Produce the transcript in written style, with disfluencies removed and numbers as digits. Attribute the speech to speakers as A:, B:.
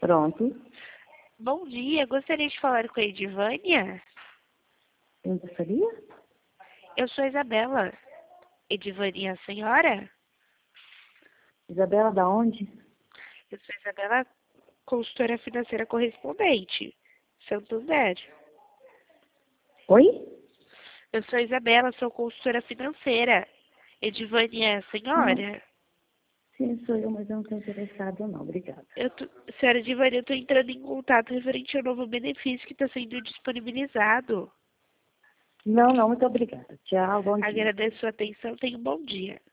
A: Pronto.
B: Bom dia, gostaria de falar com a Edivânia.
A: Quem gostaria?
B: Eu sou a Isabela. Edivânia, a senhora?
A: Isabela, da onde?
B: Eu sou a Isabela, consultora financeira correspondente, Santander.
A: Oi?
B: Eu sou a Isabela, sou consultora financeira. Edivânia, a senhora?
A: Sim, sou eu, mas eu não estou interessada não. Obrigada.
B: Senhora Edivânia, eu estou entrando em contato referente ao novo benefício que está sendo disponibilizado.
A: Não, muito obrigada. Tchau, bom dia.
B: Agradeço a atenção, tenha um bom dia.